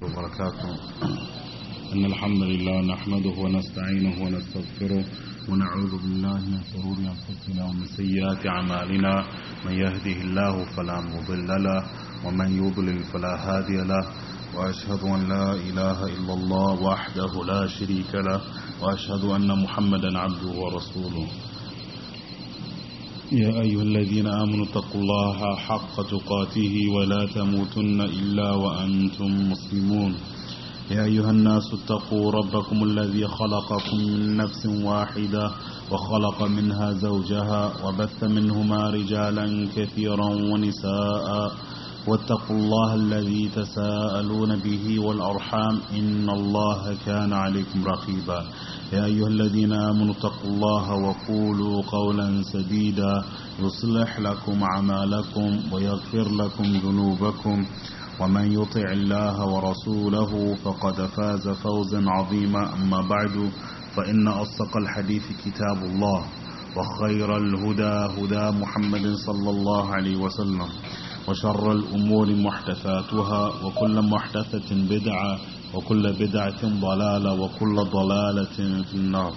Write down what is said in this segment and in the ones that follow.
وبركاته. إن الحمد لله نحمده ونستعينه ونستغفره ونعوذ بالله من شرور أنفسنا ومن سيئات أعمالنا. من يهده الله فلا مضل له ومن يضلل فلا هادي له، وأشهد أن لا إله إلا الله وحده لا شريك له، وأشهد أن محمدا عبده ورسوله. يا أيها الذين آمنوا اتقوا الله حق تقاته ولا تموتن إلا وأنتم مسلمون. يا أيها الناس اتقوا ربكم الذي خلقكم من نفس واحدة وخلق منها زوجها وبث منهما رجالا كثيرا ونساء، واتقوا الله الذي تساءلون به والأرحام إن الله كان عليكم رقيبا. يا أيها الذين آمنوا اتقوا الله وقولوا قولا سديدا يصلح لكم أعمالكم ويغفر لكم ذنوبكم، ومن يطع الله ورسوله فقد فاز فوزا عظيما. أما بعد، فإن أصدق الحديث كتاب الله، وخير الهدى هدى محمد صلى الله عليه وسلم، وشر الأمور محدثاتها، وكل محدثة بدعة، وكل بدعة ضلالة، وكل ضلالة في النار.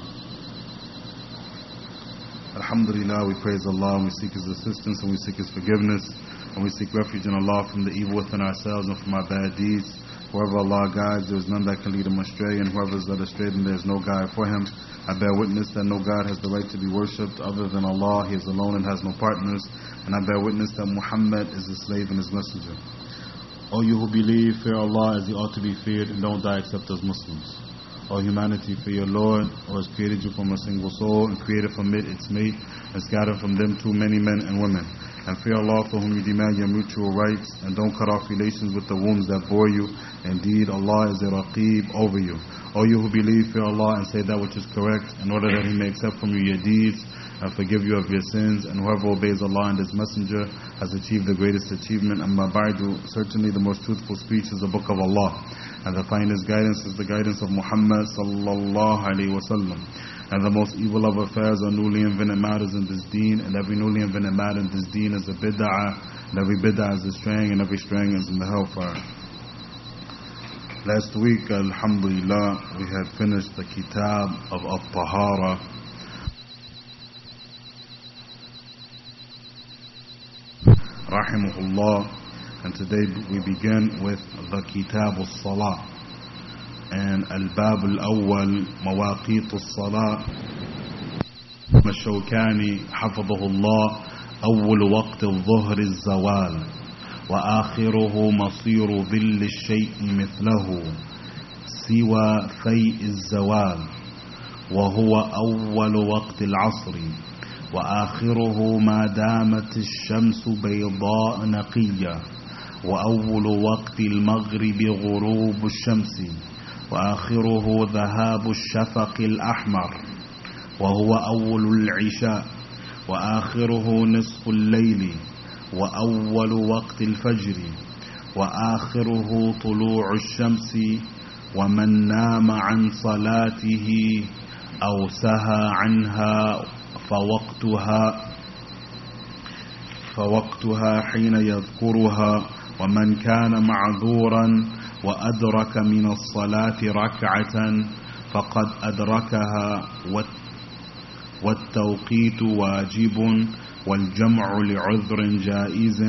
Alhamdulillah, we praise Allah, and we seek His assistance, and we seek His forgiveness, and we seek refuge in Allah from the evil within ourselves and from our bad deeds. Whoever Allah guides, there is none that can lead him astray, and whoever is led astray, then there is no guide for him. I bear witness that no God has the right to be worshipped other than Allah. He is alone and has no partners. And I bear witness that Muhammad is His slave and His messenger. O you who believe, fear Allah as He ought to be feared, and don't die except as Muslims. O humanity, fear your Lord, who has created you from a single soul, and created from it its mate, and scattered from them too many men and women. And fear Allah, for whom you demand your mutual rights, and don't cut off relations with the wombs that bore you. Indeed, Allah is a Raqib over you. O you who believe, fear Allah and say that which is correct, in order that He may accept from you your deeds and forgive you of your sins. And whoever obeys Allah and His Messenger has achieved the greatest achievement. Amma ba'du, certainly the most truthful speech is the book of Allah, and the finest guidance is the guidance of Muhammad sallallahu alaihi wasallam. And the most evil of affairs are newly invented matters in this deen, and every newly invented matter in this deen is a bid'ah, and every bid'ah is a straying, and every straying is in the hellfire. Last week, alhamdulillah, we had finished the kitab of At-Tahara. Rahimahullah. And today we begin with the kitab al-Salah. And Al-Bab al-Awwal, Mawaqit al-Salah. الشوكاني حفظه الله: أول وقت الظهر الزوال، وآخره مصير ظل الشيء مثله سوى فيء الزوال، وهو أول وقت العصر، وآخره ما دامت الشمس بيضاء نقية، وأول وقت المغرب غروب الشمس، وآخره ذهاب الشفق الأحمر، وهو أول العشاء، وآخره نصف الليل، وأول وقت الفجر، وآخره طلوع الشمس. ومن نام عن صلاته أو سهى عنها فوقتها حين يذكرها. ومن كان معذورا وأدرك من الصلاة ركعة فقد أدركها، والتوقيت واجب، والجمع لعذر جائز،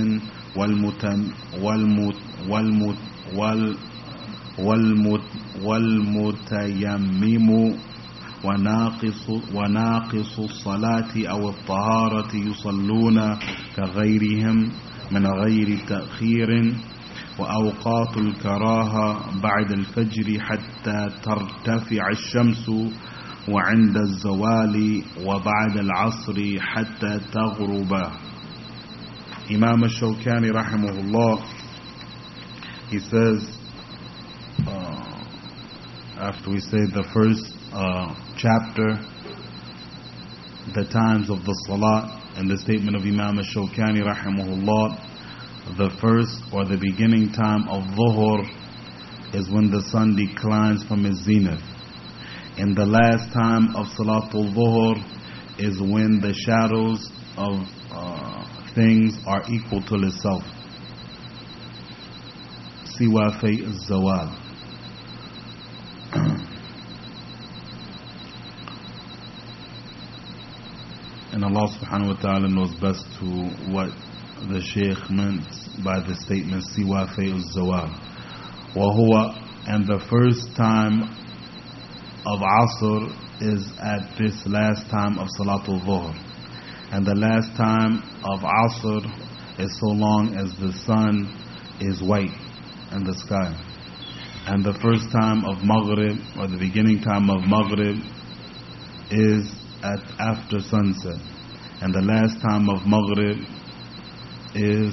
والمتيمم وناقص الصلاة أو الطهارة يصلون كغيرهم من غير تأخير. وأوقات الكراهة بعد الفجر حتى ترتفع الشمس، وعند الزوال، وبعد العصر حتى تغرب. Imam al-Shawkani rahimahullah, he says, after we say the first chapter, the times of the salah, and the statement of Imam al-Shawkani rahimahullah, the first or the beginning time of dhuhr is when the sun declines from its zenith, and the last time of salatul dhuhr is when the shadows of things are equal to itself. Siwa fay zawal. And Allah subhanahu wa ta'ala knows best to what the Shaykh meant by the statement Siwa Fay'uz Zawal. Wa and the first time of Asr is at this last time of Salatul Dhuhr. And the last time of Asr is so long as the sun is white in the sky. And the first time of Maghrib, or the beginning time of Maghrib, is at after sunset. And the last time of Maghrib is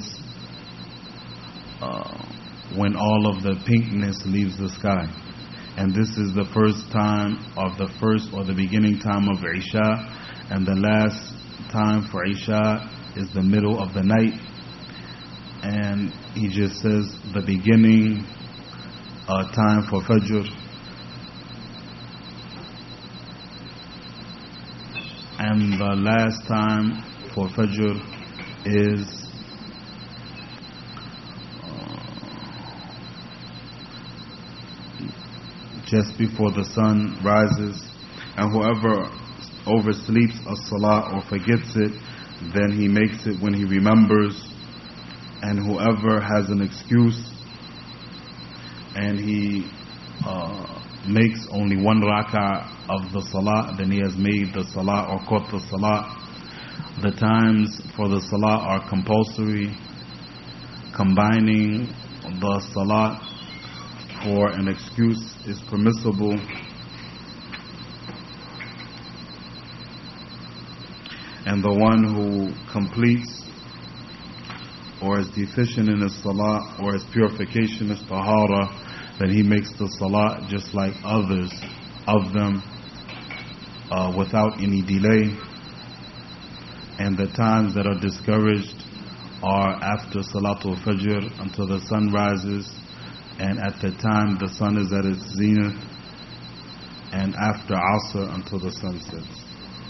when all of the pinkness leaves the sky. And this is the first time of the first or the beginning time of Isha. And the last time for Isha is the middle of the night. And he just says the beginning time for Fajr. And the last time for Fajr is just before the sun rises. And whoever oversleeps a salah or forgets it, then he makes it when he remembers. And whoever has an excuse and he makes only one rak'ah of the salah, then he has made the salah or caught the salah. The times for the salah are compulsory. Combining the salah for an excuse is permissible. And the one who completes or is deficient in his salah or his purification is tahara, then he makes the salah just like others of them without any delay. And the times that are discouraged are after Salatul Fajr until the sun rises, and at the time the sun is at its zenith, and after Asr until the sun sets.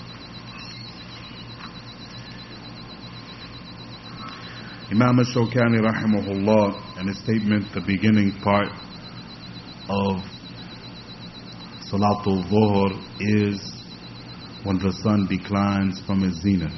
Imam al-Shawkani rahimahullah, in his statement, the beginning part of Salatul Dhuhr is when the sun declines from its zenith.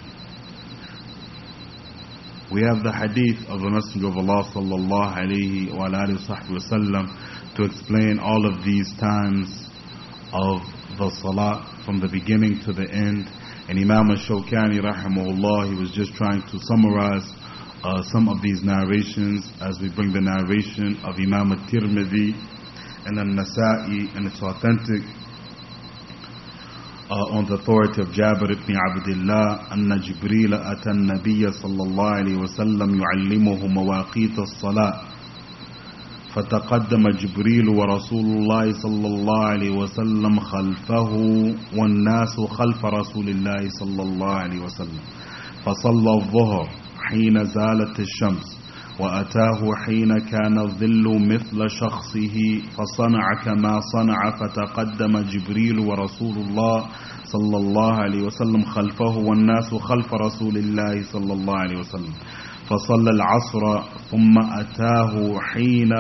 We have the hadith of the Messenger of Allah sallallahu alayhi wa alihi wa sallam to explain all of these times of the salat from the beginning to the end. And Imam al-Shawkani rahimahullah, he was just trying to summarize some of these narrations as we bring the narration of Imam al-Tirmidhi and al-Nasa'i, and it's authentic on the authority of Jabir ibn Abdullah أن جبريل أتى النبي صلى الله عليه وسلم يعلمه مواقيت الصلاة فتقدم جبريل ورسول الله صلى الله عليه وسلم خلفه والناس خلف رسول الله صلى الله عليه وسلم فصلى الظهر حين زالت الشمس وأتاه حين كان الظل مثل شخصه فصنع كما صنع فتقدم جبريل ورسول الله صلى الله عليه وسلم خلفه والناس خلف رسول الله صلى الله عليه وسلم فصلى العصر ثم أتاه حين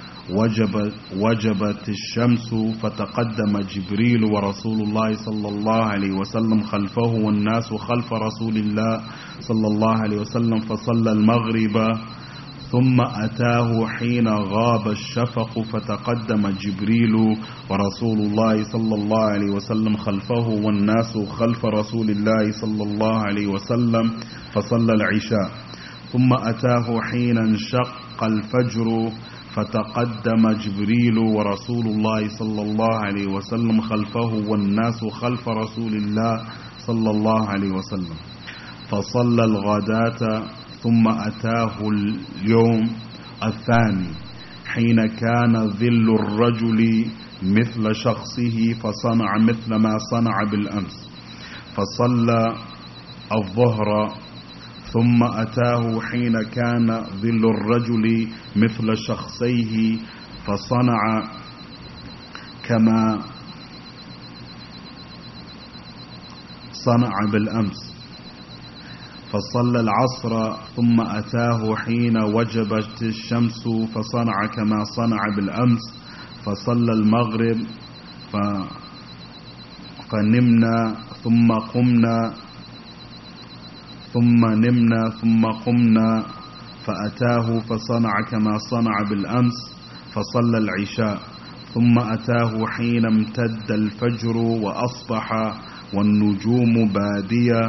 وجبت الشمس فتقدم جبريل ورسول الله صلى الله عليه وسلم خلفه والناس خلف رسول الله صلى الله عليه وسلم فصلى المغرب ثم أتاه حين غاب الشفق فتقدم جبريل ورسول الله صلى الله عليه وسلم خلفه والناس خلف رسول الله صلى الله عليه وسلم فصلى العشاء ثم أتاه حين انشق الفجر فتقدم جبريل ورسول الله صلى الله عليه وسلم خلفه والناس خلف رسول الله صلى الله عليه وسلم فصلى الغداة ثم أتاه اليوم الثاني حين كان ظل الرجل مثل شخصه فصنع مثل ما صنع بالأمس فصلى الظهر ثم أتاه حين كان ظل الرجل مثل شخصيه فصنع كما صنع بالأمس فصلى العصر ثم أتاه حين وجبت الشمس فصنع كما صنع بالأمس فصلى المغرب فنمنا ثم قمنا ثم نمنا ثم قمنا فأتاه فصنع كما صنع بالأمس فصلى العشاء ثم أتاه حين امتد الفجر وأصبح والنجوم بادية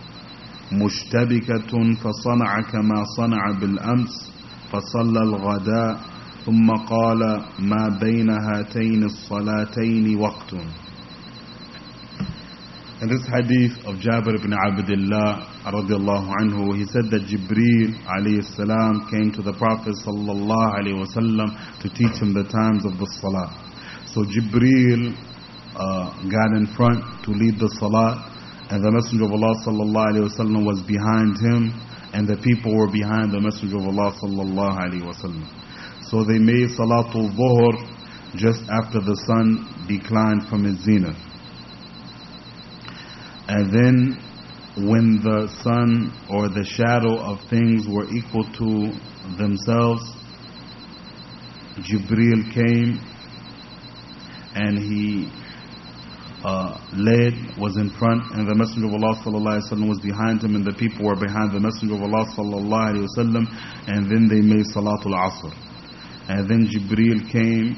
مشتبكة فصنع كما صنع بالأمس فصلى الغداء ثم قال ما بين هاتين الصلاتين وقت. In this hadith of Jabir ibn Abdullah radiallahu anhu, he said that Jibreel alayhi salam came to the Prophet sallallahu alayhi wasallam to teach him the times of the salah. So Jibreel got in front to lead the salah, and the Messenger of Allah sallallahu alayhi wasallam was behind him, and the people were behind the Messenger of Allah sallallahu alayhi wasallam. So they made Salatul Dhuhr just after the sun declined from its zenith. And then when the sun or the shadow of things were equal to themselves, Jibreel came and he was in front, and the Messenger of Allah sallallahu alaihi wasallam was behind him, and the people were behind the Messenger of Allah sallallahu alaihi wasallam. And then they made Salatul Asr. And then Jibreel came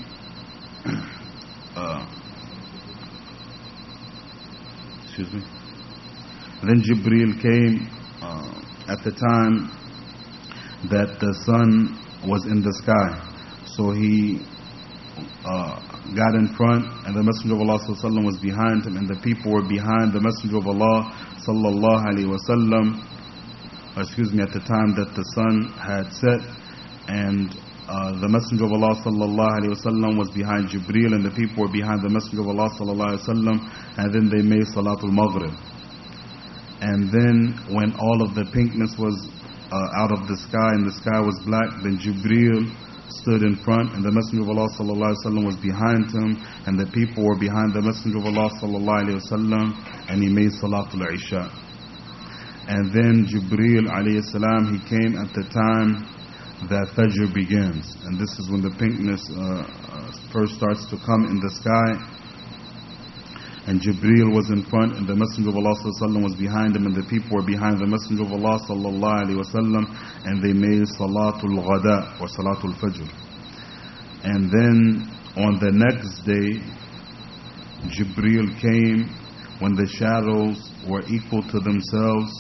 Then Jibreel came at the time that the sun was in the sky. So he got in front, and the Messenger of Allah sallallahu alaihi wasallam was behind him, and the people were behind the Messenger of Allah sallallahu alaihi wasallam. At the time that the sun had set, and the Messenger of Allah sallallahu alaihi wasallam was behind Jibreel, and the people were behind the Messenger of Allah sallallahu alaihi wasallam. And then they made Salatul Maghrib. And then when all of the pinkness was out of the sky and the sky was black, then Jibreel stood in front, and the Messenger of Allah sallallahu alaihi wasallam was behind him, and the people were behind the Messenger of Allah sallallahu alaihi wasallam, and he made Salatul Isha. And then Jibreel alayhi salam, he came at the time that Fajr begins, and this is when the pinkness first starts to come in the sky. And Jibreel was in front, and the Messenger of Allah sallallahu alaihi wasallam was behind him, and the people were behind the Messenger of Allah sallallahu alaihi wasallam, and they made Salatul Ghada or Salatul Fajr. And then on the next day, Jibreel came when the shadows were equal to themselves,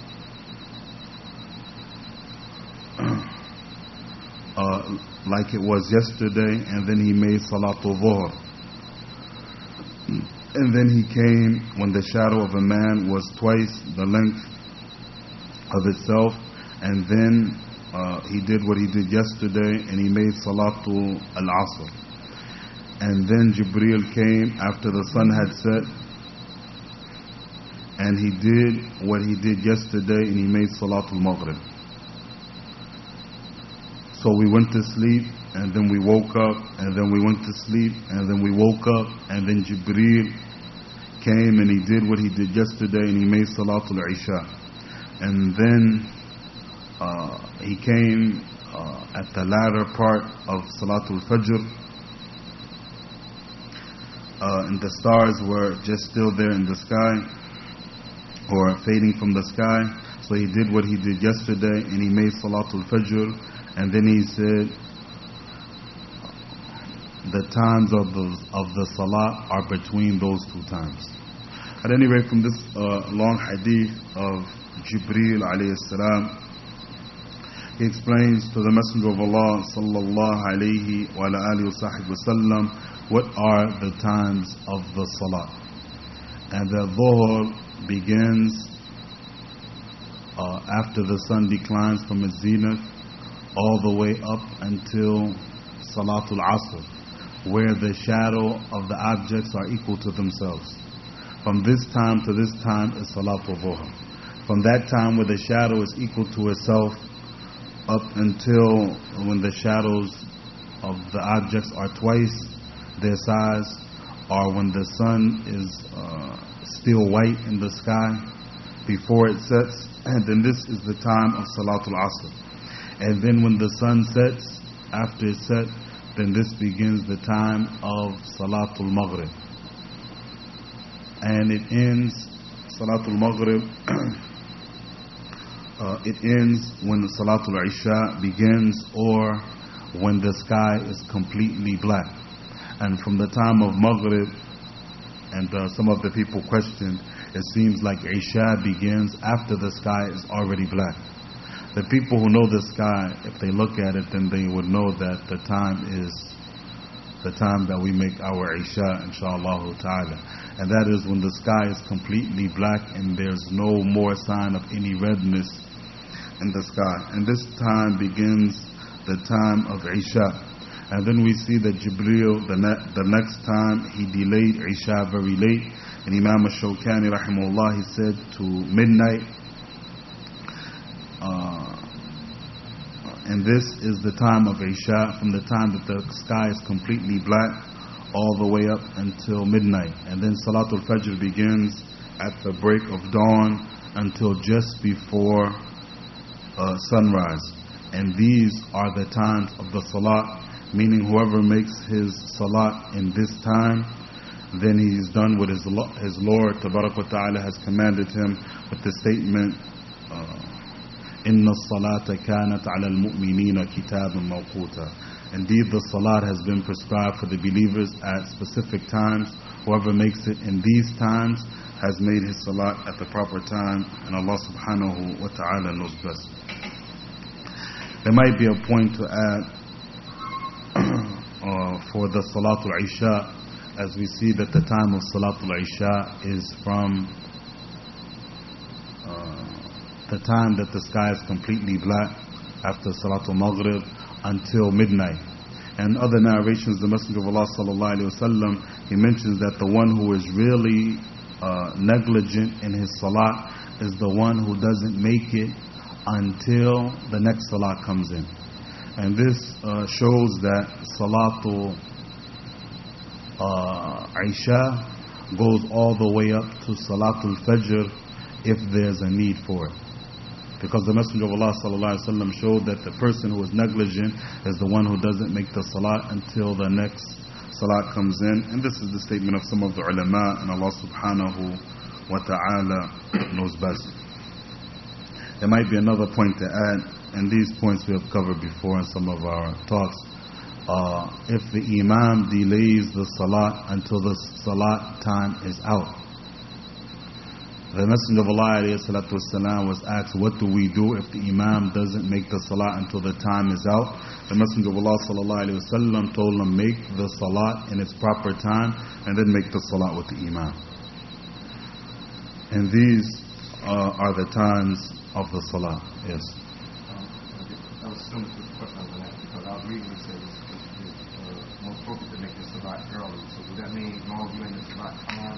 like it was yesterday, and then he made Salatul Dhuhr. And then he came when the shadow of a man was twice the length of itself, and then he did what he did yesterday, and he made Salatul Al-Asr. And then Jibreel came after the sun had set, and he did what he did yesterday, and he made Salatul Maghrib. So we went to sleep, and then we woke up, and then we went to sleep, and then we woke up, and then Jibreel came and he did what he did yesterday, and he made Salatul Isha. And then he came at the latter part of Salatul Fajr, and the stars were just still there in the sky, or fading from the sky. So he did what he did yesterday, and he made Salatul Fajr. And then he said, the times of the Salah are between those two times. At any rate, from this long hadith of Jibreel alayhi salam, he explains to the Messenger of Allah sallallahu alayhi wa alihi wa sallam what are the times of the Salah. And the Dhuhr begins after the sun declines from its zenith, all the way up until Salatul Asr, where the shadow of the objects are equal to themselves. From this time to this time is Salatul Dhuhr. From that time where the shadow is equal to itself up until when the shadows of the objects are twice their size, or when the sun is still white in the sky before it sets, and then this is the time of Salatul Asr. And then when the sun sets, after it set, then this begins the time of Salatul Maghrib. And it ends, Salatul Maghrib it ends when the Salatul Isha begins or when the sky is completely black. And from the time of Maghrib, and some of the people questioned, it seems like Isha begins after the sky is already black. The people who know the sky, if they look at it, then they would know that the time is the time that we make our Isha, inshaAllah ta'ala. And that is when the sky is completely black and there's no more sign of any redness in the sky. And this time begins the time of Isha. And then we see that Jibreel, the next time, he delayed Isha very late. And Imam al-Shawkani, rahimahullah, he said to midnight. And this is the time of Isha, from the time that the sky is completely black all the way up until midnight. And then Salatul Fajr begins at the break of dawn until just before sunrise. And these are the times of the Salat, meaning whoever makes his Salat in this time, then he's done what his Lord Tabarak wa Ta'ala has commanded him with the statement, Inna salata kanat ala al-mu'minina kitaban mawquta. Indeed, the salat has been prescribed for the believers at specific times. Whoever makes it in these times has made his salat at the proper time, and Allah subhanahu wa ta'ala knows best. There might be a point to add for the Salatul Isha, as we see that the time of Salatul Isha is from the time that the sky is completely black after Salatul Maghrib until midnight. And other narrations, the Messenger of Allah sallallahu alaihi wasallam, he mentions that the one who is really negligent in his salat is the one who doesn't make it until the next salat comes in. And this shows that Salatul Isha goes all the way up to Salatul Fajr if there's a need for it. Because the Messenger of Allah ﷺ showed that the person who is negligent is the one who doesn't make the salat until the next salat comes in. And this is the statement of some of the ulama, and Allah subhanahu wa ta'ala knows best. There might be another point to add, and these points we have covered before in some of our talks. If the imam delays the salat until the salat time is out, the Messenger of Allah was asked, what do we do if the imam doesn't make the salat until the time is out? The Messenger of Allah told him, make the salat in its proper time and then make the salat with the imam. And these are the times of the salat. Yes. That was similar to the question I was going to ask, because I was reading it said it's more appropriate to make the salat early. So would that mean long you in the salat time?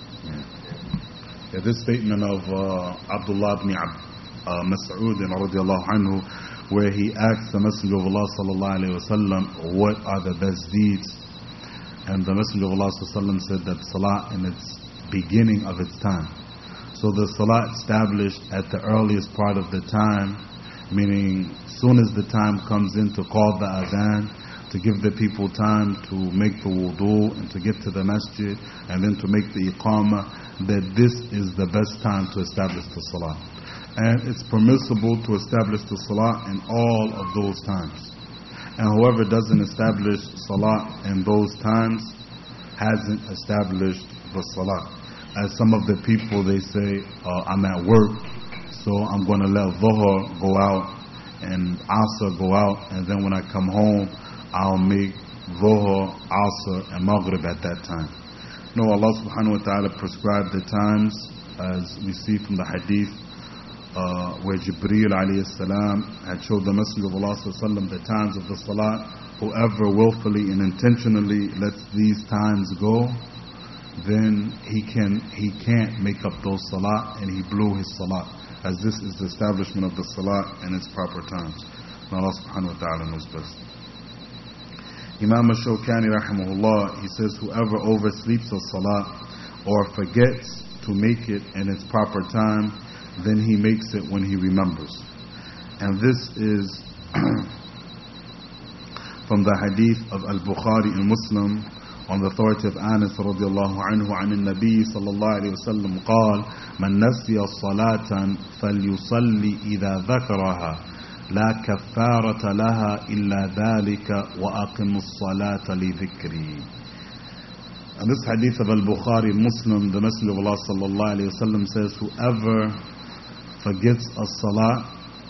Yeah, this statement of Abdullah ibn Mas'ud radiallahu anhu, where he asked the Messenger of Allah sallallahu alayhi wa sallam, what are the best deeds? And the Messenger of Allah sallallahu said that salat in its beginning of its time. So the salat established at the earliest part of the time, meaning soon as the time comes in to call the adhan, to give the people time to make the wudu and to get to the masjid and then to make the iqamah, that this is the best time to establish the salah. And it's permissible to establish the salah in all of those times. And whoever doesn't establish salah in those times hasn't established the salah. As some of the people, they say, I'm at work, so I'm going to let Dhuhr go out and Asr go out, and then when I come home, I'll make Dhuhr, Asr, and Maghrib at that time. No, Allah subhanahu wa ta'ala prescribed the times, as we see from the hadith, where Jibreel alayhi salam had showed the Messenger of Allah sallallahu the times of the salat. Whoever willfully and intentionally lets these times go, then he can't make up those salat, and he blew his salat, as this is the establishment of the salat in its proper times. And Allah subhanahu wa ta'ala knows best. Imam al-Shawkani rahimahullah, he says, whoever oversleeps a salat or forgets to make it in its proper time, then he makes it when he remembers. And this is from the hadith of Al-Bukhari and Muslim, on the authority of Anas radiallahu anhu عن النبي صلى الله عليه وسلم قال من نسي صلاة فليصلي إذا ذكرها لا كفارة لها إلا ذلك وأقم الصلاة لذكري. And this hadith of Al-Bukhari Muslim, the Messenger of Allah sallallahu alayhi wa sallam says, whoever forgets a salah,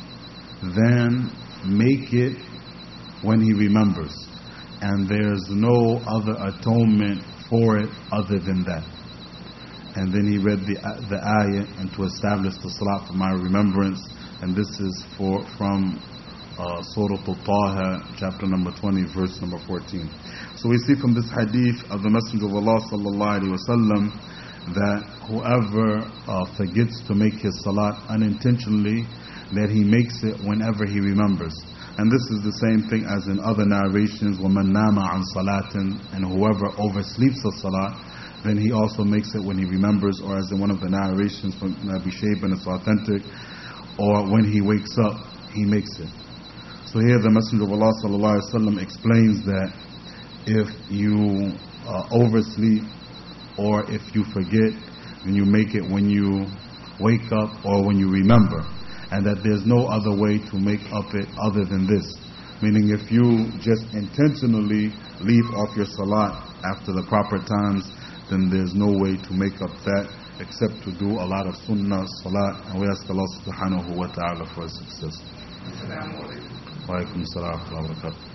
then make it when he remembers. And there's no other atonement for it other than that. And then he read the ayah, and to establish the salah for my remembrance. And this is from Surah Al-Taha, chapter number 20, verse number 14. So we see from this hadith of the Messenger of Allah sallallahu alaihi wasallam that whoever forgets to make his salat unintentionally, that he makes it whenever he remembers. And this is the same thing as in other narrations, وَمَنْ نَامَ عَنْ صَلَاةٍ, and whoever oversleeps a salat, then he also makes it when he remembers, or as in one of the narrations from Abi Shayba, and it's authentic, or when he wakes up, he makes it. So here the Messenger of Allah sallallahu alaihi wasallam explains that if you oversleep or if you forget, then you make it when you wake up or when you remember. And that there's no other way to make up it other than this. Meaning if you just intentionally leave off your salat after the proper times, then there's no way to make up that except to do a lot of sunnah salat. And we ask Allah subhanahu wa ta'ala for success. Wa alaikum salam wa barakatuh.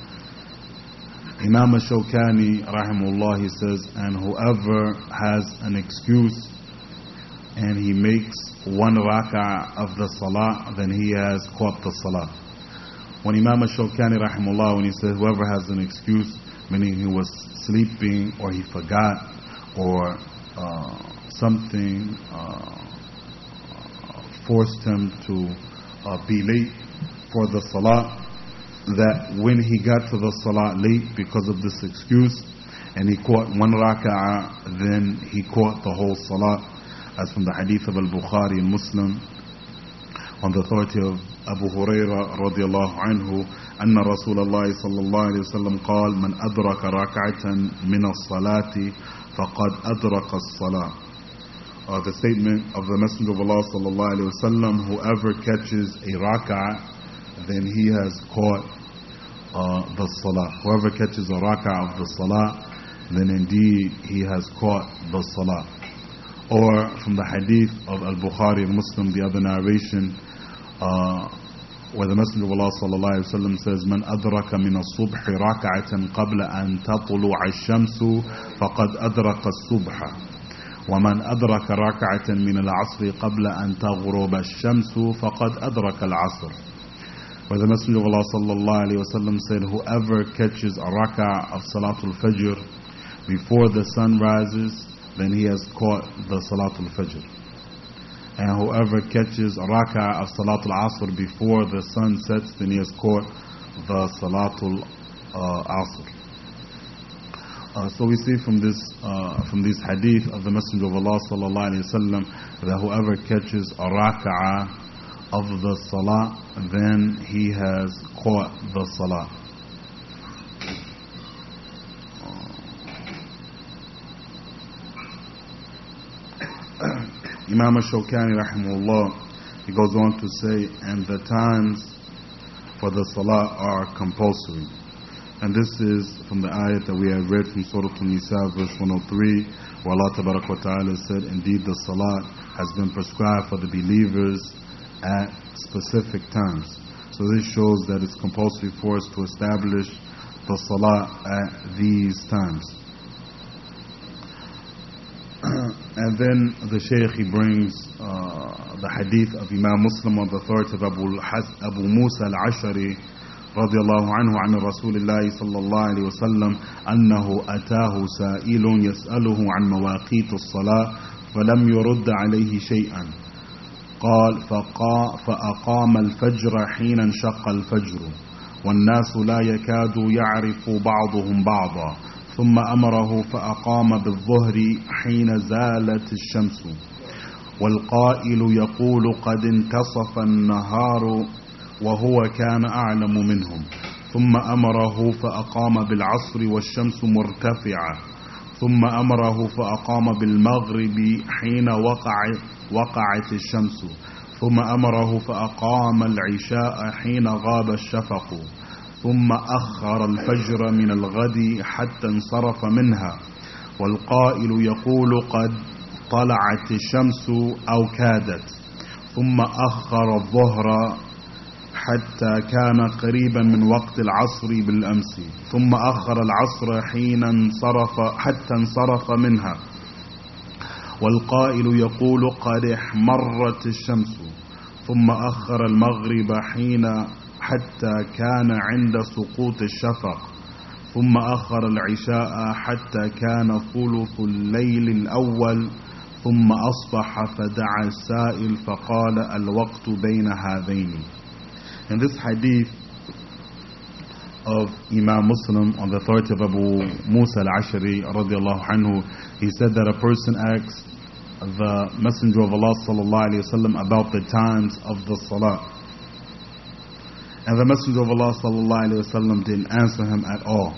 Imam Shawkani rahimahullah, he says, and whoever has an excuse and he makes one rak'ah of the salah, then he has caught the salah. When Imam Shawkani rahimahullah, when he says whoever has an excuse, meaning he was sleeping or he forgot or something forced him to be late for the salah, that when he got to the salah late because of this excuse and he caught one rak'ah, then he caught the whole salah, as from the hadith of Al-Bukhari and Muslim on the authority of Abu Hurairah radiallahu anhu أن رسول الله صلى الله عليه وسلم قال من أدرك ركعة من الصلاة فقد أدرك الصلاة. The statement of the Messenger of Allah صلى الله عليه وسلم, whoever catches a rak'ah, then he has caught the salah. Whoever catches a rak'ah of the salah, then indeed he has caught the salah. Or from the hadith of Al-Bukhari and Muslim, the other narration, where the Messenger of Allah sallallahu alaihi wasallam says, "Man adraka min as-subh rak'atan qabla an tatlu'a ash-shamsu faqad adraka as-subha, wa man adraka rak'atan min al-'asr qabla an taghruba ash-shamsu faqad adraka al-'asr." Where the Messenger of Allah sallallahu alaihi wasallam said, whoever catches a rak'ah of Salatul Fajr before the sun rises, then he has caught the Salatul Fajr. And whoever catches a rak'ah of Salatul Asr before the sun sets, then he has caught the Salatul Asr. So we see from this hadith of the Messenger of Allah sallallahu alaihi wasallam that whoever catches a rak'ah of the salah, then he has caught the salah. Imam Shawkani rahimahullah, he goes on to say, and the times for the salah are compulsory. And this is from the ayat that we have read from Surah An-Nisa, verse 103, where Allah Tabarak wa Ta'ala said, indeed the salah has been prescribed for the believers at specific times. So this shows that it's compulsory for us to establish the salah at these times. And then the Shaykh, he brings the hadith of Imam Muslim on the authority of Abu Musa al-Ashari radiallahu anhu عن رسول الله صلى الله عليه وسلم أنه أتاه سائل يسأله عن مواقيت الصلاة فلم يرد عليه شيئا قال فأقام الفجر حين انشق الفجر والناس لا يكاد يعرف بعضهم بعضا ثم أمره فأقام بالظهر حين زالت الشمس والقائل يقول قد انتصف النهار وهو كان أعلم منهم ثم أمره فأقام بالعصر والشمس مرتفعة ثم أمره فأقام بالمغرب حين وقعت الشمس ثم أمره فأقام العشاء حين غاب الشفق ثم أخر الفجر من الغد حتى انصرف منها والقائل يقول قد طلعت الشمس أو كادت ثم أخر الظهر حتى كان قريبا من وقت العصر بالأمس ثم أخر العصر حتى انصرف منها والقائل يقول قد احمرت الشمس ثم أخر المغرب حتى كان عند سقوط الشفق ثم أخر العشاء حتى كان ثلث الليل الأول ثم أصبح فدعا السائل فقال الوقت بين هذين. In this hadith of Imam Muslim on the authority of Abu Musa al-Ashari radiallahu anhu, he said that a person asked the Messenger of Allah sallallahu alayhi wa sallam about the times of the salah. And the Messenger of Allah sallallahu alayhi wa sallam didn't answer him at all.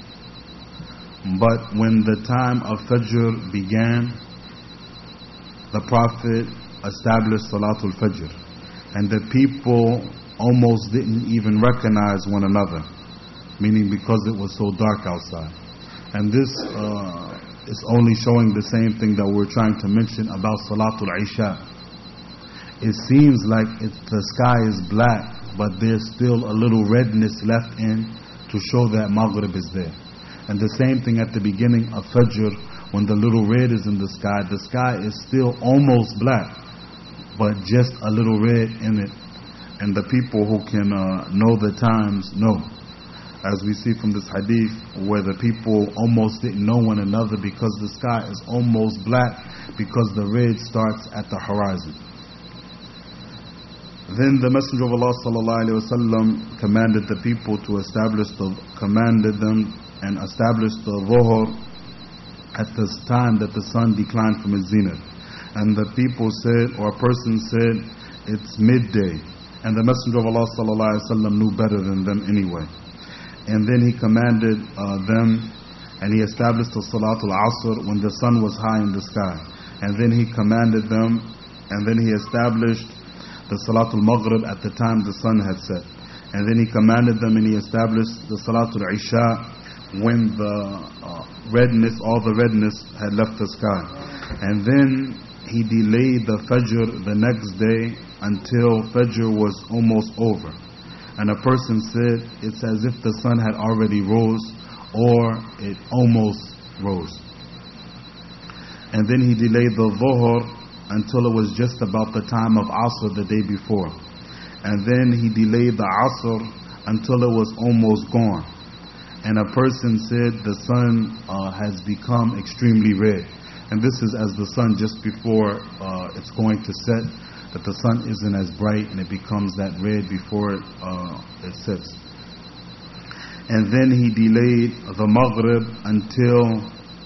But when the time of Fajr began, the Prophet established Salatul Fajr. And the people almost didn't even recognize one another, meaning because it was so dark outside. And this is only showing the same thing that we're trying to mention about Salatul Isha. It seems like the sky is black, but there's still a little redness left in to show that Maghrib is there. And the same thing at the beginning of Fajr, when the little red is in the sky is still almost black, but just a little red in it. And the people who can know the times know. As we see from this hadith, where the people almost didn't know one another because the sky is almost black, because the red starts at the horizon. Then the Messenger of Allah sallallahu alaihi wasallam commanded the people to establish the dhuhr at this time that the sun declined from its zenith. And the people said, or a person said, it's midday. And the Messenger of Allah sallallahu alaihi wasallam knew better than them anyway. And then he commanded them, and he established the Salatul Asr when the sun was high in the sky. And then he commanded them, and then he established the Salatul Maghrib at the time the sun had set. And then he commanded them, and he established the Salatul Isha when the all the redness had left the sky. And then he delayed the Fajr the next day until Fajr was almost over. And a person said it's as if the sun had already rose, or it almost rose. And then he delayed the Dhuhr until it was just about the time of Asr the day before. And then he delayed the Asr until it was almost gone. And a person said the sun has become extremely red. And this is as the sun just before it's going to set, that the sun isn't as bright and it becomes that red before it sets. And then he delayed the Maghrib until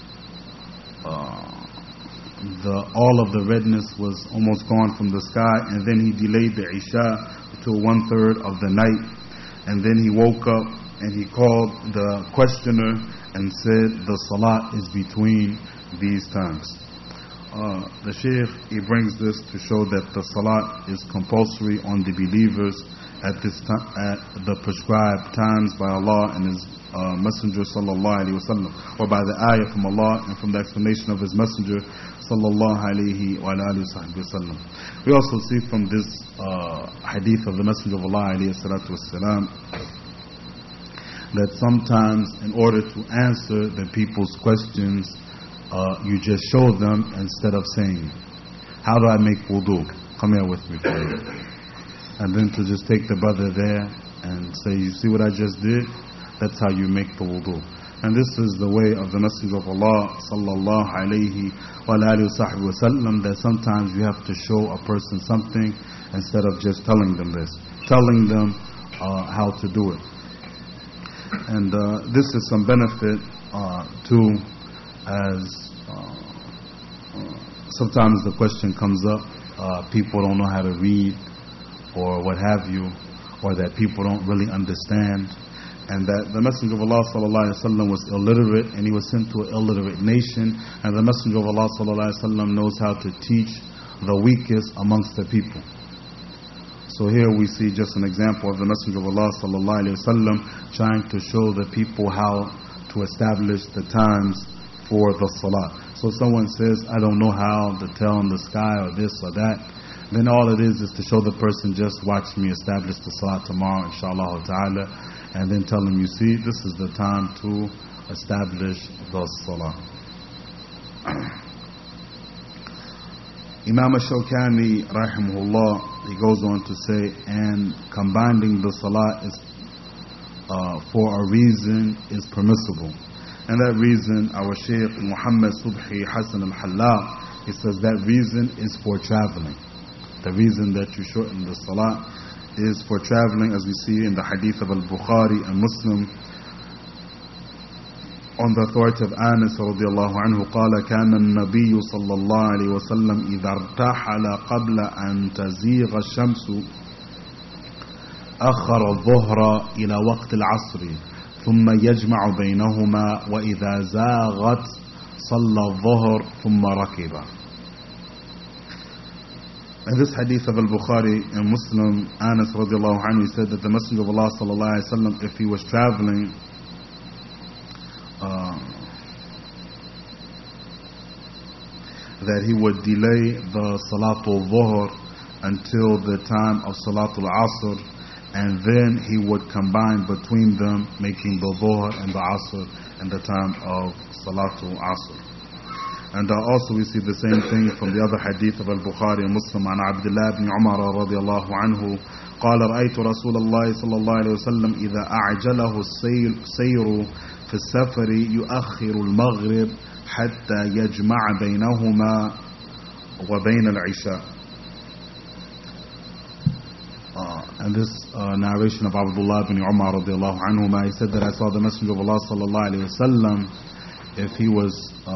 all of the redness was almost gone from the sky. And then he delayed the Isha till 1/3 of the night. And then he woke up and he called the questioner and said the Salat is between these times. The Shaykh, he brings this to show that the Salat is compulsory on the believers at the prescribed times by Allah and His Messenger sallallahu alaihi wasallam, or by the ayah from Allah and from the explanation of His Messenger sallallahu alaihi wasallam. We also see from this hadith of the Messenger of Allah alayhi salatu wasalam that sometimes in order to answer the people's questions, you just show them instead of saying, how do I make wudu? Come here with me, please. And then to just take the brother there and say, you see what I just did? That's how you make the wudu. And this is the way of the Messenger of Allah sallallahu alayhi wa sallam, that sometimes you have to show a person something instead of just telling them how to do it. And this is some benefit too, as sometimes the question comes up, people don't know how to read or what have you, or that people don't really understand. and that the Messenger of Allah sallallahu alaihi wasallam was illiterate, and he was sent to an illiterate nation, and the Messenger of Allah sallallahu alaihi wasallam knows how to teach the weakest amongst the people. So here we see just an example of the Messenger of Allah sallallahu alaihi wasallam trying to show the people how to establish the times for the salah. So someone says, I don't know how to tell in the sky or this or that, then all it is to show the person, just watch me establish the salah tomorrow, inshallah ta'ala, and then tell them, you see, this is the time to establish the salah. Imam al-Shawkani, rahimahullah, he goes on to say, and combining the salah is for a reason is permissible. And that reason, our Shaykh Muhammad Subhi Hassan al-Hallaq, he says that reason is for traveling. The reason that you shorten the salah is for traveling, as we see in the hadith of Al-Bukhari and Muslim, on the authority of Anas radiallahu anhu, قال كان النبي صلى الله عليه وسلم إذا ارتحل قبل أن تزيغ الشمس أخر الظهر إلى وقت العصر ثم يجمع بينهما وإذا زاغت صلى الظهر ثم ركب. In this hadith of Al-Bukhari and Muslim, Anas radiallahu anhu, he said that the Messenger of Allah sallallahu alaihi wasallam, if he was traveling, that he would delay the Salatul Dhuhr until the time of Salatul Asr, and then he would combine between them, making the Dhuhr and the Asr and the time of Salatul Asr. And also we see the same thing from the other hadith of Al-Bukhari and Muslim, عن عبد الله بن عمر رضي الله عنه قال رأيت رسول الله صلى الله عليه وسلم إذا أعجله السير في السفر يؤخر المغرب حتى يجمع بينهما وبين العشاء. And this narration of Abdullah ibn Umar radiallahu anhuma, he said that I saw the Messenger of Allah sallallahu alayhi wasallam, if he was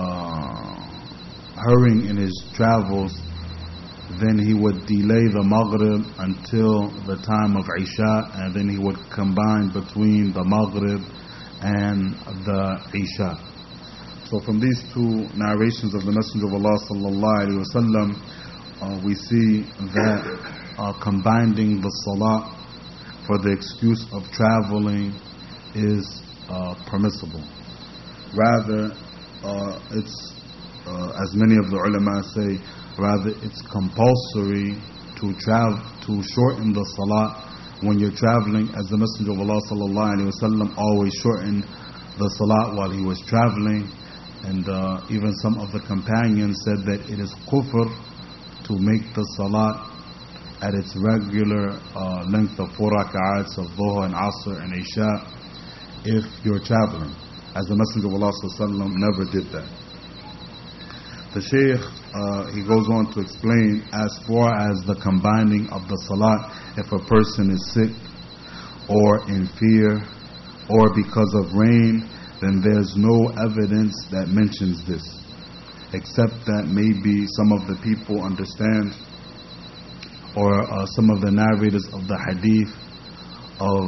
hurrying in his travels, then he would delay the Maghrib until the time of Isha, and then he would combine between the Maghrib and the Isha. So from these two narrations of the Messenger of Allah sallallahu alaihi wasallam, we see that combining the salah for the excuse of traveling is permissible. Rather, it's as many of the ulama say, rather it's compulsory to shorten the salah when you're traveling, as the Messenger of Allah sallallahu alaihi wasallam always shortened the salah while he was traveling. And even some of the companions said that it is kufr to make the salah at its regular length of 4 rak'ats of Dhuhr and Asr and Isha if you're traveling, as the Messenger of Allah sallallahu alaihi wasallam never did that. The Shaykh, he goes on to explain, as far as the combining of the salat, if a person is sick or in fear or because of rain, then there's no evidence that mentions this, except that maybe some of the people understand, or some of the narrators of the hadith of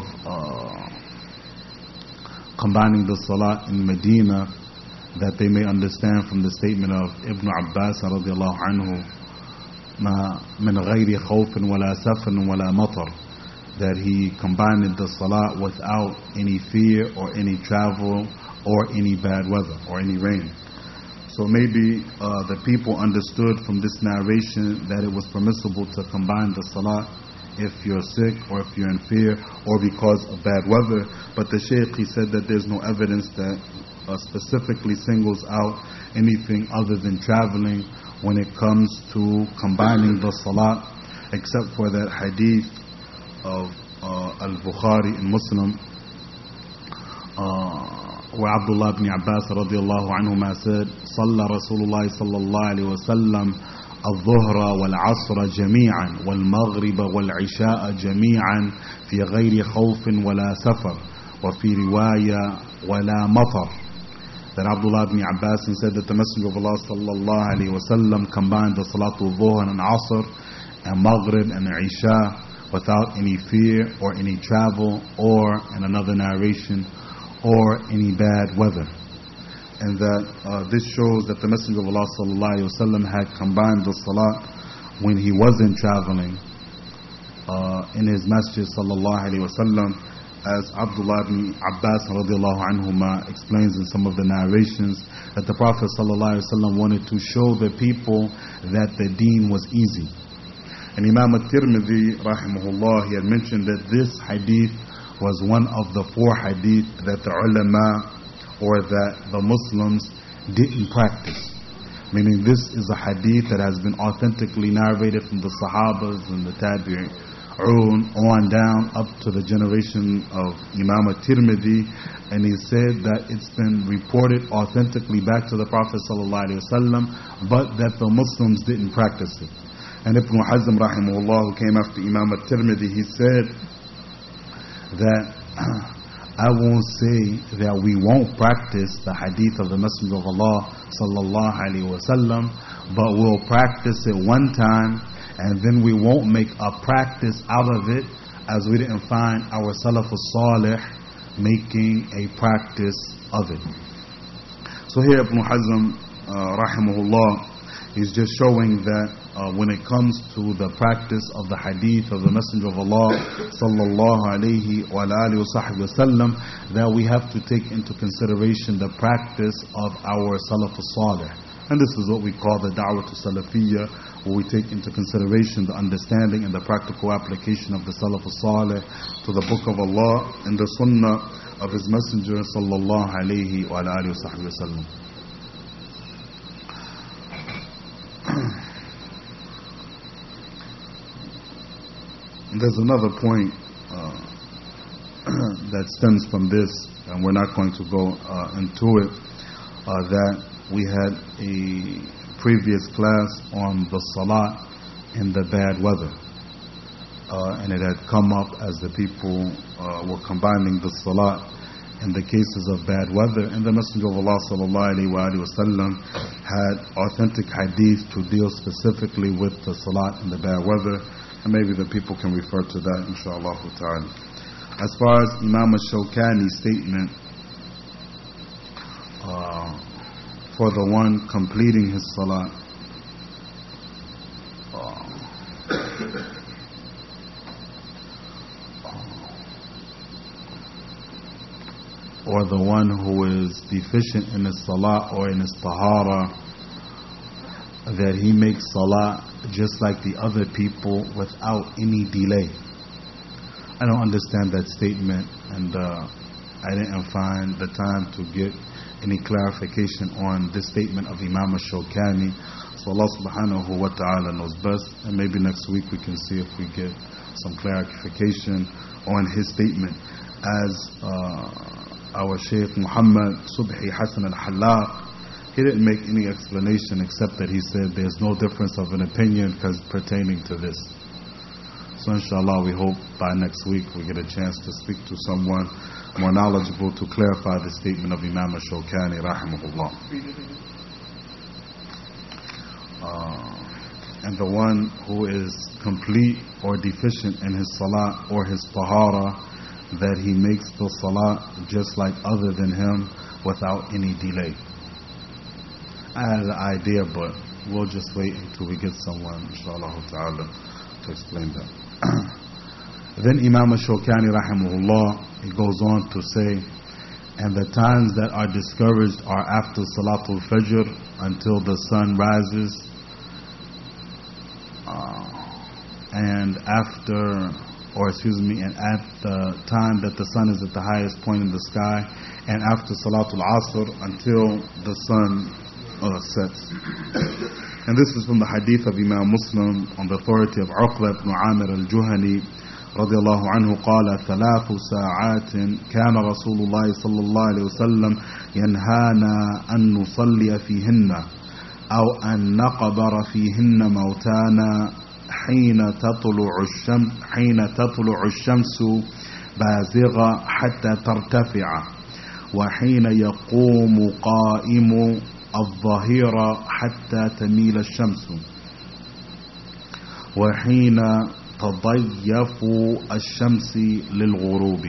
combining the salat in Medina, that they may understand from the statement of Ibn Abbas radiallahu anhu, ma min ghayri khawfin wala safan wala matar, that he combined the salat without any fear or any travel or any bad weather or any rain. So maybe the people understood from this narration that it was permissible to combine the salat if you're sick or if you're in fear or because of bad weather. But the Shaykh, he said that there's no evidence that specifically singles out anything other than traveling when it comes to combining the salat, except for that hadith of Al-Bukhari and Muslim, where Abdullah ibn Abbas radiallahu anhuma said, صلى رسول الله صلى الله عليه وسلم الظهر والعصر جميعا والمغرب والعشاء جميعا في غير خوف ولا سفر وفي رواية ولا مطر. That Abdullah ibn Abbas said that the Messenger of Allah sallallahu alaihi wasallam combined the Salatul Dhuhr and Asr and Maghrib and Isha without any fear or any travel or, in another narration, or any bad weather. And that this shows that the Messenger of Allah sallallahu alaihi wasallam had combined the salat when he wasn't traveling in his masjid sallallahu alaihi wasallam, as Abdullah ibn Abbas radiallahu anhuma explains in some of the narrations, that the Prophet sallallahu alaihi wasallam wanted to show the people that the deen was easy. And Imam al-Tirmidhi rahimahullah, he had mentioned that this hadith was one of the 4 hadith that the ulama, or that the Muslims, didn't practice. Meaning this is a hadith that has been authentically narrated from the Sahabas and the Tabi'un on down up to the generation of Imam al-Tirmidhi, and he said that it's been reported authentically back to the Prophet ﷺ, but that the Muslims didn't practice it. And Ibn Hazm rahimahullah, who came after Imam al-Tirmidhi, he said that I won't say that we won't practice the hadith of the Messenger of Allah sallallahu alaihi wasallam, but we'll practice it one time, and then we won't make a practice out of it, as we didn't find our Salaf al-Salih making a practice of it. So here Ibn Hazm rahimahullah is just showing that when it comes to the practice of the hadith of the Messenger of Allah sallallahu alayhi wa alihi wa sallam, that we have to take into consideration the practice of our Salaf al-Salih. And this is what we call the Da'wah to Salafiyya, where we take into consideration the understanding and the practical application of the Salaf al-Salih to the Book of Allah and the Sunnah of His Messenger sallallahu alayhi wa alihi wa sallam. There's another point that stems from this, and we're not going to go into it, that we had a previous class on the salat in the bad weather, and it had come up as the people were combining the salat in the cases of bad weather, and the Messenger of Allah sallallahu alaihi wasallam had authentic hadith to deal specifically with the salat in the bad weather, and maybe the people can refer to that inshallah ta'ala. As far as Imam al-Shawkani's statement for the one completing his salat, or the one who is deficient in his salah or in his tahara, that he makes salah just like the other people without any delay. I don't understand that statement, and I didn't find the time to get any clarification on this statement of Imam al-Shawkani. So Allah subhanahu wa ta'ala knows best, and maybe next week we can see if we get some clarification on his statement. As our Shaykh Muhammad Subhi Hassan al-Hallaq, he didn't make any explanation except that he said there's no difference of an opinion because pertaining to this. So inshallah, we hope by next week we get a chance to speak to someone more knowledgeable to clarify the statement of Imam al-Shawkani rahimahullah. And the one who is complete or deficient in his salah or his tahara, that he makes the salah just like other than him without any delay. I had an idea, but we'll just wait until we get someone inshallah ta'ala to explain that. Then Imam al-Shawkani rahimahullah, he goes on to say, and the times that are discouraged are after Salatul Fajr until the sun rises, and at the time that the sun is at the highest point in the sky, and after Salatul Asr until the sun sets. And this is from the hadith of Imam Muslim on the authority of Uqba ibn Amir al-Juhani رضي الله عنه قال 3 ساعات كان رسول الله صلى الله عليه وسلم ينهانا أن نصلي فيهن أو أن نقبر فيهن موتانا حين تطلع الشمس بازغة حتى ترتفع، وحين يقوم قائم الظهيرة حتى تميل الشمس، وحين تضيف الشمس للغروب.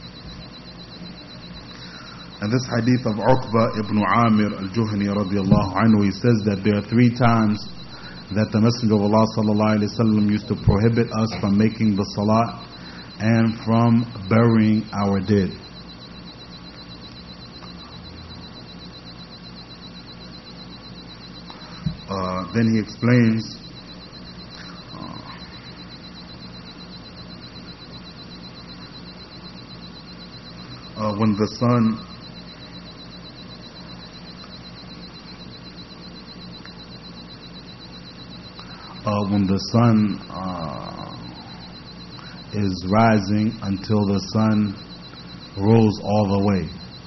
And this hadith of Uqba ibn Amir al-Juhani radiyallahu anhu, he says that there are 3 times that the Messenger of Allah sallallahu alayhi wa sallam used to prohibit us from making the salat and from burying our dead. Then he explains when the sun is rising until the sun rose all the way,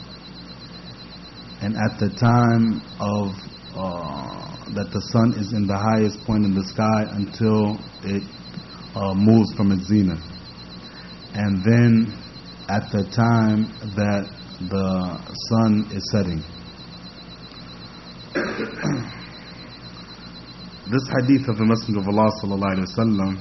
and at the time of that the sun is in the highest point in the sky until it moves from its zenith, and then at the time that the sun is setting. This hadith of the Messenger of Allah sallallahu alaihi wasallam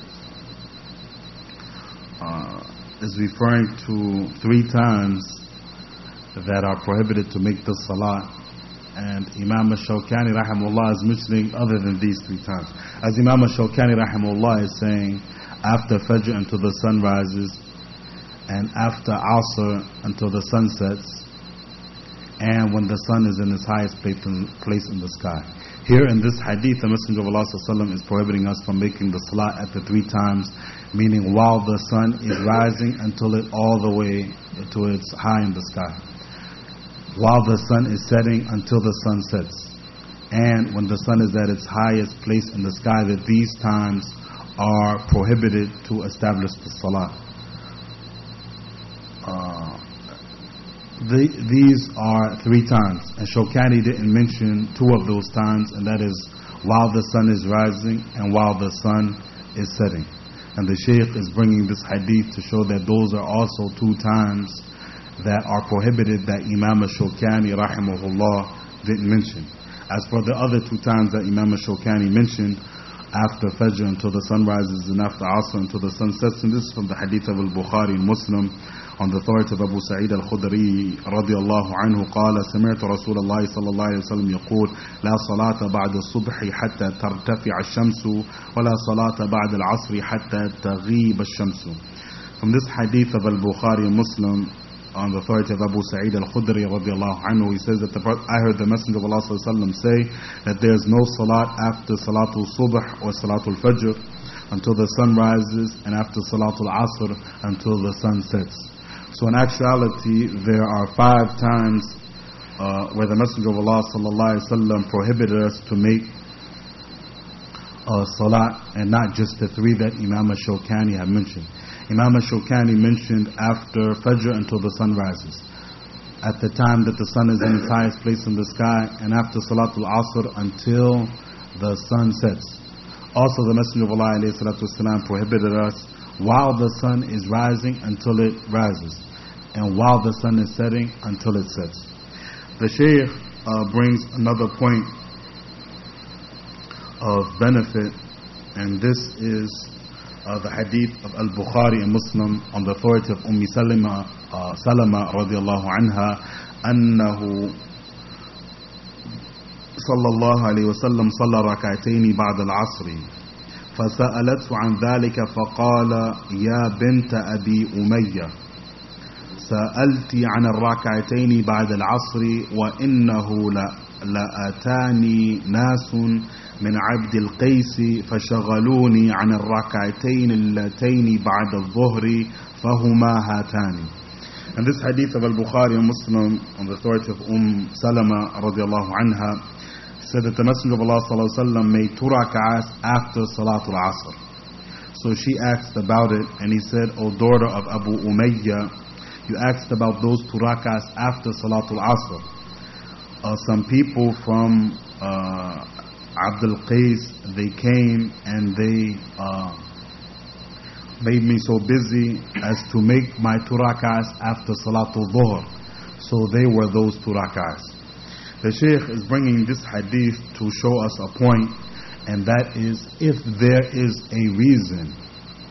is referring to 3 times that are prohibited to make the salat, and Imam al-Shawkani rahimahullah is mentioning other than these 3 times. As Imam al-Shawkani rahimahullah is saying, after Fajr until the sun rises, and after Asr until the sun sets, and when the sun is in its highest place in the sky. Here in this hadith, the Messenger of Allah sallallahu alaihi wasallam is prohibiting us from making the salat at the 3 times, meaning while the sun is rising until it all the way to its high in the sky, while the sun is setting until the sun sets, and when the sun is at its highest place in the sky, that these times are prohibited to establish the salat. These are 3 times, and Shawkani didn't mention 2 of those times, and that is while the sun is rising and while the sun is setting. And the Shaykh is bringing this hadith to show that those are also 2 times that are prohibited that Imam al-Shawkani rahimahullah didn't mention. As for the other 2 times that Imam al-Shawkani mentioned, after Fajr until the sun rises and after Asr until the sun sets, and this is from the hadith of al-Bukhari and Muslim on the authority of Abu Sa'id al-Khudri radiyallahu anhu قال سمعت رسول الله صلى الله عليه وسلم يقول لا صلاة بعد الصبح حتى ترتفع الشمس ولا صلاة بعد العصر حتى تغيب الشمس. From this hadith of al-Bukhari and Muslim on the authority of Abu Sa'id al-Khudri radiyallahu anhu, he says that I heard the Messenger of Allah sallallahu alaihi wasallam say that there is no salat after Salatul Subh or Salatul Fajr until the sun rises, and after Salatul Asr until the sun sets. So in actuality, there are 5 times where the Messenger of Allah sallallahu alaihi wasallam prohibited us to make salat, and not just the 3 that Imam al-Shawkani had mentioned. Imam al-Shawkani mentioned after Fajr until the sun rises, at the time that the sun is in its highest place in the sky, and after Salatul Asr until the sun sets. Also, the Messenger of Allah alayhi salatu wasalam prohibited us while the sun is rising until it rises, and while the sun is setting until it sets. The Shaykh brings another point of benefit, and this is the hadith of al-Bukhari and Muslim on the authority of Salama radiyallahu anha, أنه صلى الله عليه وسلم صلى ركعتين بعد العصر فسألته عن ذلك فقال يا بنت أبي أمية سألتي عن الركعتين بعد العصر وإنه لأتاني ناس من عبد القيس فشغلوني عن الركعتين اللتين بعد الظهر فهما هاتان. And this hadith of al-Bukhari and Muslim on the authority of Salama radiallahu anha said that the Messenger of Allah sallallahu alaihi wasallam made 2 rak'ahs after Salatul Asr. So she asked about it, and he said, O daughter of Abu Umayyah, you asked about those 2 rak'ahs after Salatul Asr. Some people from Abdul Qais, they came and they made me so busy as to make my 2 rak'ahs after Salatul Dhuhr. So they were those 2 rak'ahs. The Shaykh is bringing this hadith to show us a point, and that is, if there is a reason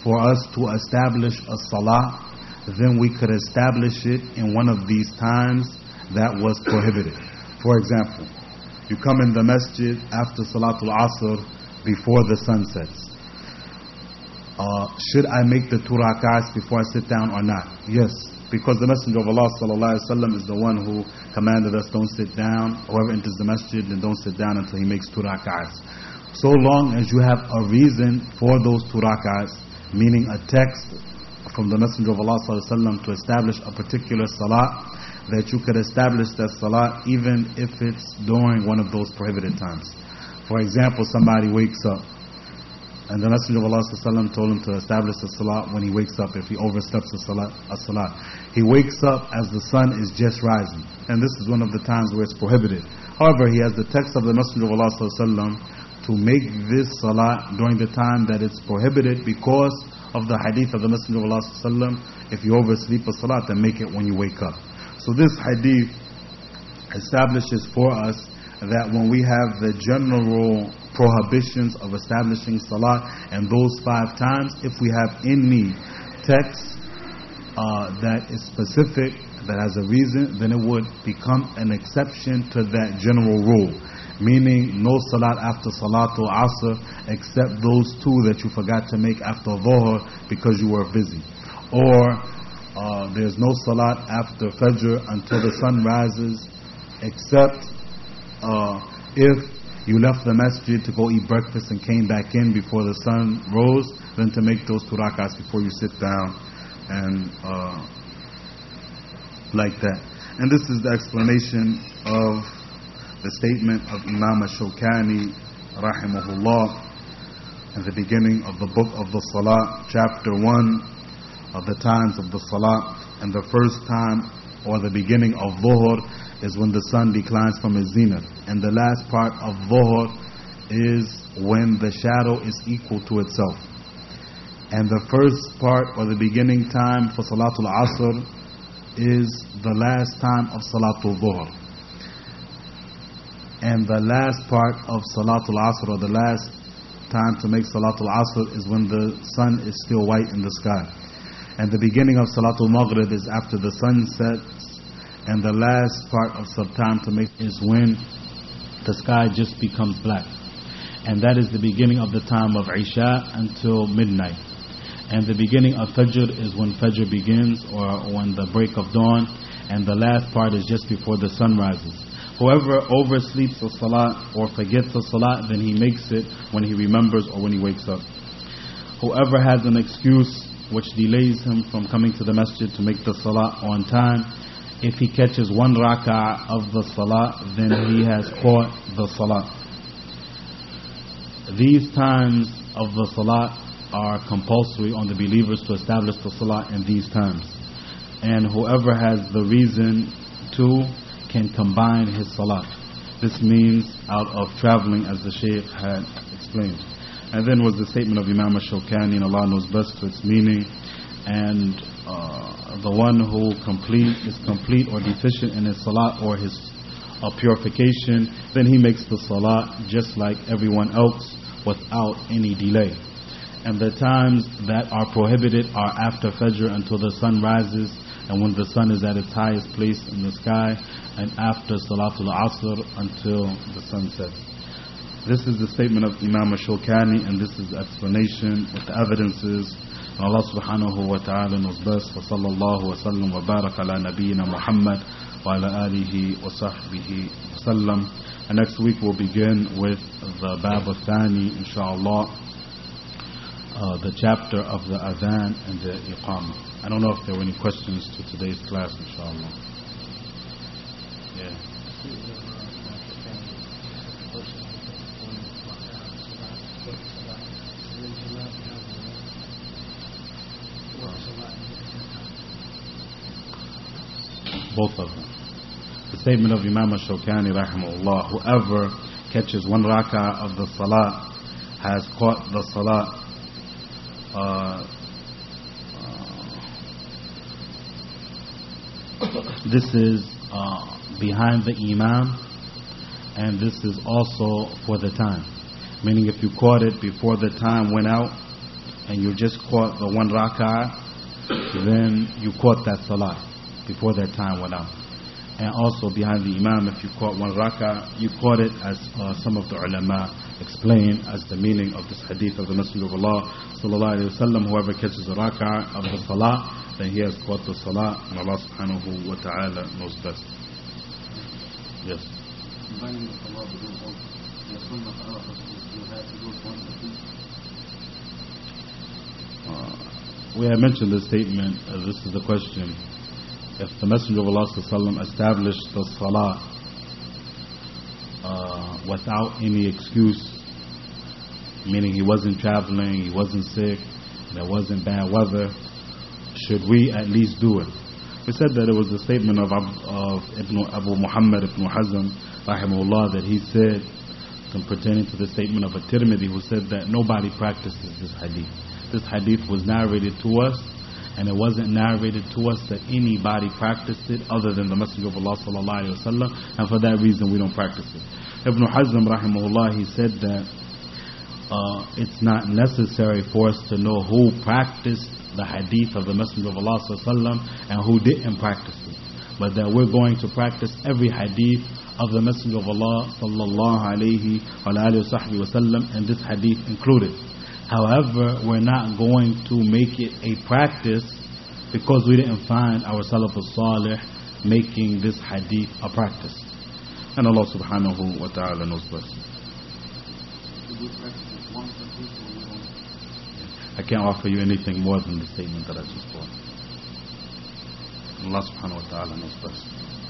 for us to establish a salah, then we could establish it in one of these times that was prohibited. For example, you come in the masjid after Salatul Asr before the sun sets. Should I make the 2 rak'ahs before I sit down or not? Yes, because the Messenger of Allah ﷺ is the one who commanded us, don't sit down. Whoever enters the masjid, then don't sit down until he makes 2 rak'ahs. So long as you have a reason for those 2 rak'ahs, meaning a text from the Messenger of Allah ﷺ to establish a particular salah, that you could establish that salah even if it's during one of those prohibited times. For example, somebody wakes up and the Messenger of Allah ﷺ told him to establish the salah when he wakes up if he oversteps a salah. He wakes up as the sun is just rising, and this is one of the times where it's prohibited. However, he has the text of the Messenger of Allah ﷺ to make this salah during the time that it's prohibited because of the hadith of the Messenger of Allah ﷺ, if you oversleep a salah, then make it when you wake up. So this hadith establishes for us that when we have the general prohibitions of establishing salah and those 5 times, if we have any text that is specific, that has a reason, then it would become an exception to that general rule. Meaning no salat after Salatul Asr except those 2 that you forgot to make after Dhuhr because you were busy. Or there's no salat after Fajr until the sun rises, except if you left the masjid to go eat breakfast and came back in before the sun rose, then to make those 2 rak'ahs before you sit down, and like that. And this is the explanation of the statement of Imam Ash-Shawkani rahimahullah in the beginning of the book of the Salah, chapter 1, of the times of the Salah. And the first time, or the beginning of Dhuhr, is when the sun declines from its zenith, and the last part of Dhuhr is when the shadow is equal to itself. And the first part, or the beginning time for Salatul Asr, is the last time of Salatul Dhuhr. And the last part of Salatul Asr, or the last time to make Salatul Asr, is when the sun is still white in the sky. And the beginning of Salatul Maghrib is after the sun sets, and the last part of time to make is when the sky just becomes black. And that is the beginning of the time of Isha until midnight. And the beginning of Fajr is when Fajr begins, or when the break of dawn, and the last part is just before the sun rises. Whoever oversleeps a salat or forgets a salat, then he makes it when he remembers or when he wakes up. Whoever has an excuse which delays him from coming to the masjid to make the salah on time, if he catches 1 rak'ah of the salah, then he has caught the salah. These times of the salah are compulsory on the believers to establish the salah in these times. And whoever has the reason to can combine his salah. This means out of traveling, as the Shaykh had explained. And then was the statement of Imam Ash-Shawkani, and Allah knows best to its meaning. And the one who is complete or deficient in his salah or his purification, then he makes the salah just like everyone else without any delay. And the times that are prohibited are after Fajr until the sun rises, and when the sun is at its highest place in the sky, and after Salatul Asr until the sun sets. This is the statement of Imam Ash-Shawkani, and this is the explanation with the evidences. And Allah subhanahu wa ta'ala knows best. Wa sallallahu wa sallam wa barak ala nabiyyina Muhammad wa ala alihi wa sahbihi wa sallam. And next week we'll begin with the Bab al-Thani, inshallah, the chapter of the Adhan and the Iqamah. I don't know if there were any questions to today's class, inshallah. Yeah. Both of them. The statement of Imam Ash-Shawkani rahimahullah, whoever catches 1 rak'ah of the salah has caught the salah. This is behind the imam, and this is also for the time. Meaning if you caught it before the time went out, and you just caught the 1 rak'ah, then you caught that salat before that time went out. And also behind the imam, if you caught 1 rak'ah, you caught it as some of the ulama explain as the meaning of this hadith of the Messenger of Allah sallallahu alaihi wasallam. Whoever catches a rak'ah of the salah, then he has caught the salah, and Allah subhanahu wa ta'ala knows best. Yes. We have mentioned this statement. This is the question. If the Messenger of Allah ﷺ established the salah without any excuse, meaning he wasn't traveling, he wasn't sick, there wasn't bad weather, should we at least do it? We said that it was the statement of Abu Muhammad ibn Hazm rahimahullah, that he said, pertaining to the statement of At-Tirmidhi, who said that nobody practices this hadith. This hadith was narrated to us, and it wasn't narrated to us that anybody practiced it other than the Messenger of Allah sallallahu alaihi wasallam, and for that reason we don't practice it. Ibn Hazm rahimahullah, he said that it's not necessary for us to know who practiced the hadith of the Messenger of Allah sallallahu alaihi wasallam and who didn't practice it, but that we're going to practice every hadith of the Messenger of Allah sallallahu alaihi wasallam, and this hadith included. However, we're not going to make it a practice because we didn't find our Salaf al-Salih making this hadith a practice. And Allah subhanahu wa ta'ala knows best. I can't offer you anything more than the statement that I just brought. Allah subhanahu wa ta'ala knows best.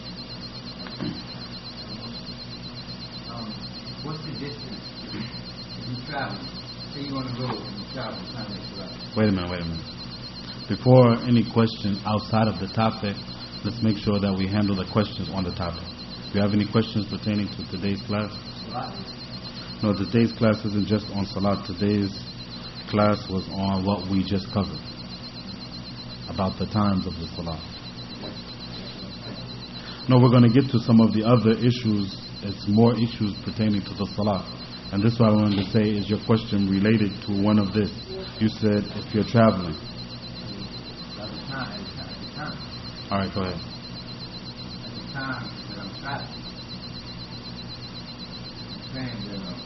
What's the distance if you travel? Say you're on the road and you travel, time to travel. Wait a minute. Before any question outside of the topic, let's make sure that we handle the questions on the topic. Do you have any questions pertaining to today's class? Salat? No, today's class isn't just on Salat. Today's class was on what we just covered, about the times of the Salat. No, we're going to get to some of the other issues. It's more issues pertaining to the Salat. And this is what I wanted to say, is your question related to one of this. You said if you're traveling. All right, go ahead. At the time that I'm traveling, I'm saying that,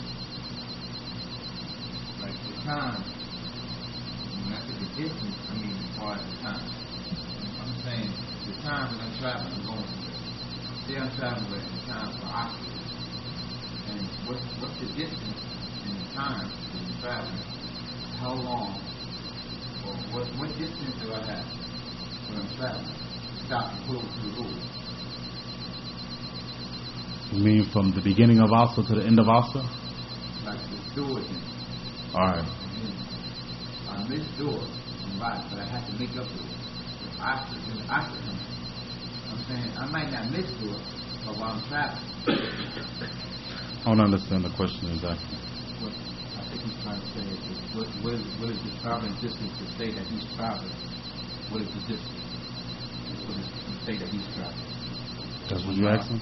like the time, when I say the distance, I mean as far as the time. I'm saying the time that I'm traveling, I'm going to say I'm traveling at the time for Oxford. And what's the distance in the time that you're traveling? How long, or what distance do I have when I'm traveling? Stop and pull to the road. You mean from the beginning of Asr to the end of Asr? Like the doors in. Alright. I miss doors in life, but I have to make up for it. If Asr comes, I'm saying I might not miss doors, but while I'm traveling. I don't understand the question exactly. What I think he's trying to say is, what is the traveling distance to say that he's traveling? What is the distance? What is to say that he's traveling? That's what you asking?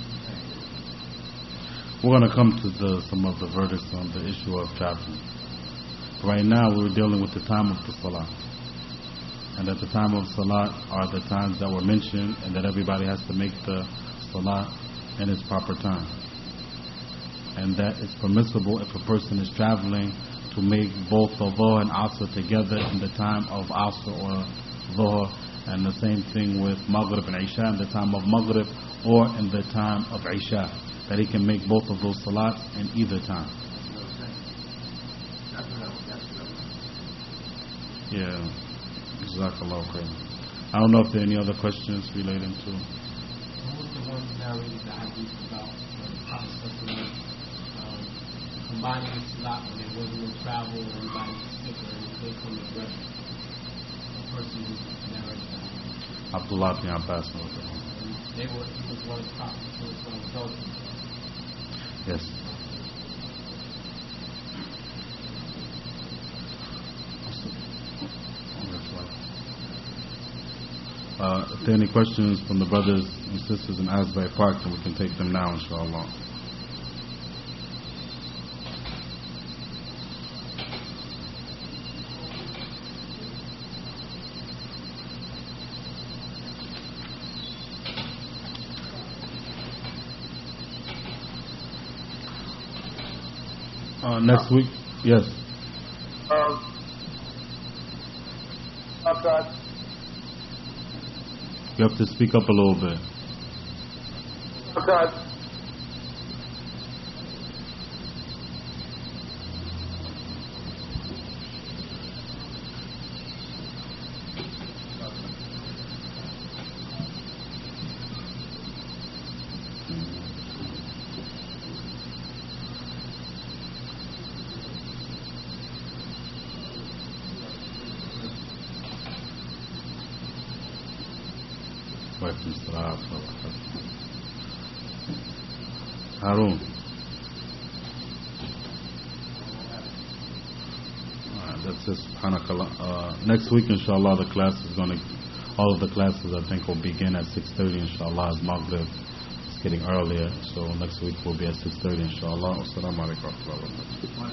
We're going to come to some of the verdicts on the issue of traveling. Right now we're dealing with the time of the Salah. And at the time of Salah are the times that were mentioned, and that everybody has to make the Salah in its proper time. And that it's permissible if a person is traveling to make both the Dhuhr and Asr together in the time of Asr or Dhuhr, and the same thing with Maghrib and Isha in the time of Maghrib or in the time of Isha, that he can make both of those salats in either time. Yeah, Jazakallah khair. I don't know if there are any other questions relating to. What was the one narrated the hadith about the Prophet combining the salat when there wasn't no travel, everybody was sick or anything from the rest? The person who narrated that. Abdullah ibn Abbas. He was one of the prophets who was adultery. Yes. If there are any questions from the brothers and sisters in Asbury Park, then we can take them now, inshallah. Next week? Yes. Okay. You have to speak up a little bit. Okay. Harun. That's it. Subhanakallah. Next week, inshallah, the class is going to, all of the classes I think will begin at 6:30, inshallah, as Maghrib. It's getting earlier, so next week will be at 6:30, inshallah. Assalamu alaikum wa rahmatullahi wa barakatuh.